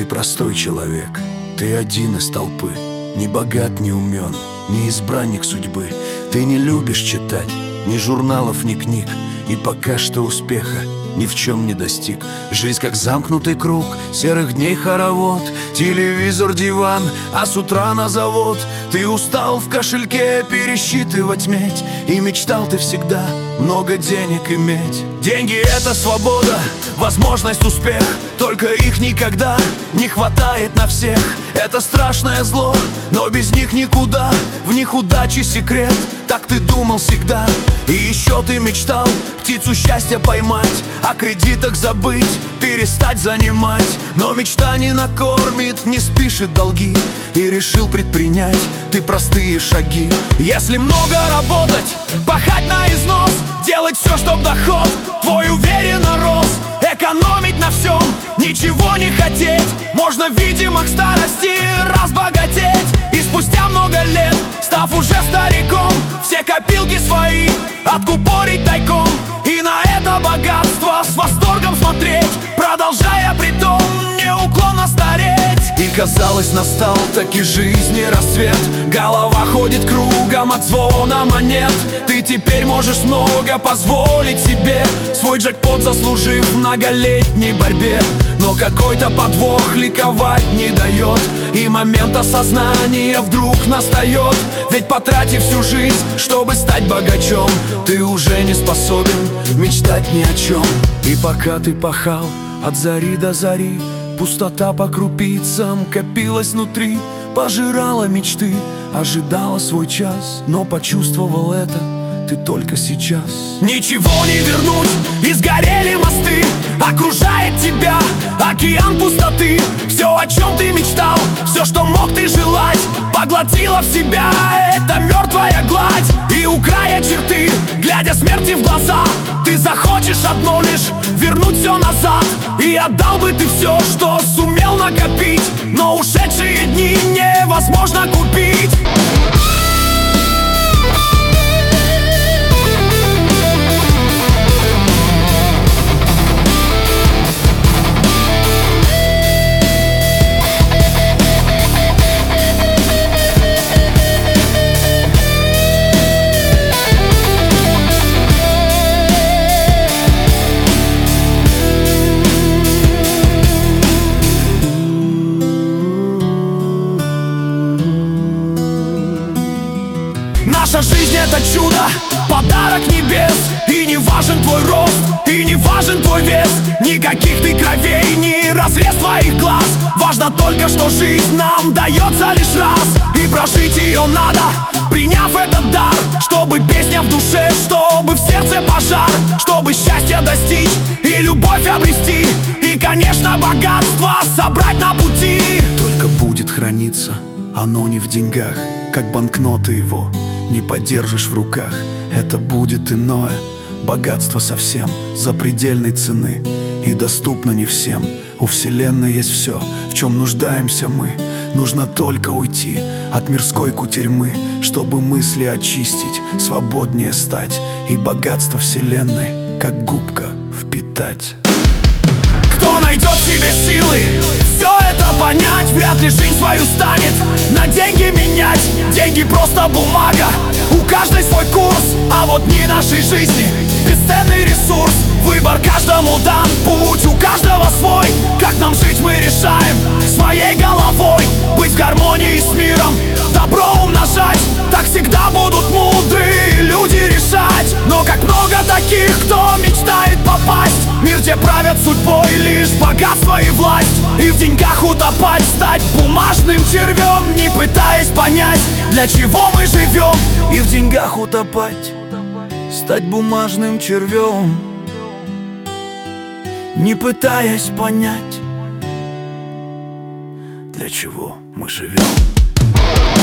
простой человек, ты один из толпы. Не богат, не умен, не избранник судьбы. Ты не любишь читать ни журналов, ни книг, и пока что успеха ни в чем не достиг. Жизнь как замкнутый круг, серых дней хоровод, телевизор, диван, а с утра на завод. Ты устал в кошельке пересчитывать медь, и мечтал ты всегда много денег иметь. Деньги — это свобода, возможность, успех, только их никогда не хватает на всех. Это страшное зло, но без них никуда, в них удачи секрет, так ты думал всегда. И еще ты мечтал птицу счастья поймать, о кредитах забыть, перестать занимать. Но мечта не накормит, не спишет долги, и решил предпринять ты простые шаги. Если много работать, пахать на износ, делать все, чтоб доход твой уверенно рос, экономить на всем, ничего не хотеть, можно, видимо, к старости разбогатеть. И спустя много лет, став уже стариком, все копилки свои откупорить тайком, и на это богатство с восторгом смотреть, продолжая притом неуклонно стареть. И казалось, настал таки жизни рассвет, голова ходит кругом от звона монет. Ты теперь можешь много позволить себе, свой джекпот заслужив в многолетней борьбе. Но какой-то подвох ликовать не дает, и момент осознания вдруг настает. Ведь потратив всю жизнь, чтобы стать богачом, ты уже не способен мечтать ни о чем. И пока ты пахал от зари до зари, пустота по крупицам копилась внутри, пожирала мечты, ожидала свой час, но почувствовал это ты только сейчас. Ничего не вернуть, и сгорели мосты, окружает тебя океан пустоты. Все, о чем ты мечтал, все, что мог ты желать, поглотила в себя эта мертвая гладь. И у края черты, глядя смерти в глаза, ты захочешь одно лишь вернуть все назад. И отдал бы ты все, что сумел накопить, но ушедшие дни невозможно купить. Наша жизнь — это чудо, подарок небес. И не важен твой рост, и не важен твой вес, никаких ты кровей, ни разрез твоих глаз. Важно только, что жизнь нам дается лишь раз, и прожить ее надо, приняв этот дар. Чтобы песня в душе, чтобы в сердце пожар, чтобы счастье достичь и любовь обрести, и, конечно, богатство собрать на пути. Только будет храниться оно не в деньгах, как банкноты его не подержишь в руках. Это будет иное богатство совсем запредельной цены, и доступно не всем. У вселенной есть все, в чем нуждаемся мы. Нужно только уйти от мирской кутерьмы, чтобы мысли очистить, свободнее стать, и богатство вселенной, как губка, впитать. Кто найдет в себе силы все это понять, вряд ли жизнь свою станет на деньги менять. Деньги просто бумага, у каждой свой курс, а вот дни нашей жизни бесценный ресурс. Выбор каждому дан, путь у каждого свой. Как нам жить, мы решаем своей головой. Быть в гармонии с миром, добро умножать, так всегда будут мудрые люди решать. Но как много таких, кто мечтает попасть в мир, где правят судьбой лишь богатство и власть, и в деньгах утопать, стать бумажным червем, не пытаясь понять, для чего мы живем. И в деньгах утопать, стать бумажным червем, не пытаясь понять, для чего мы живем.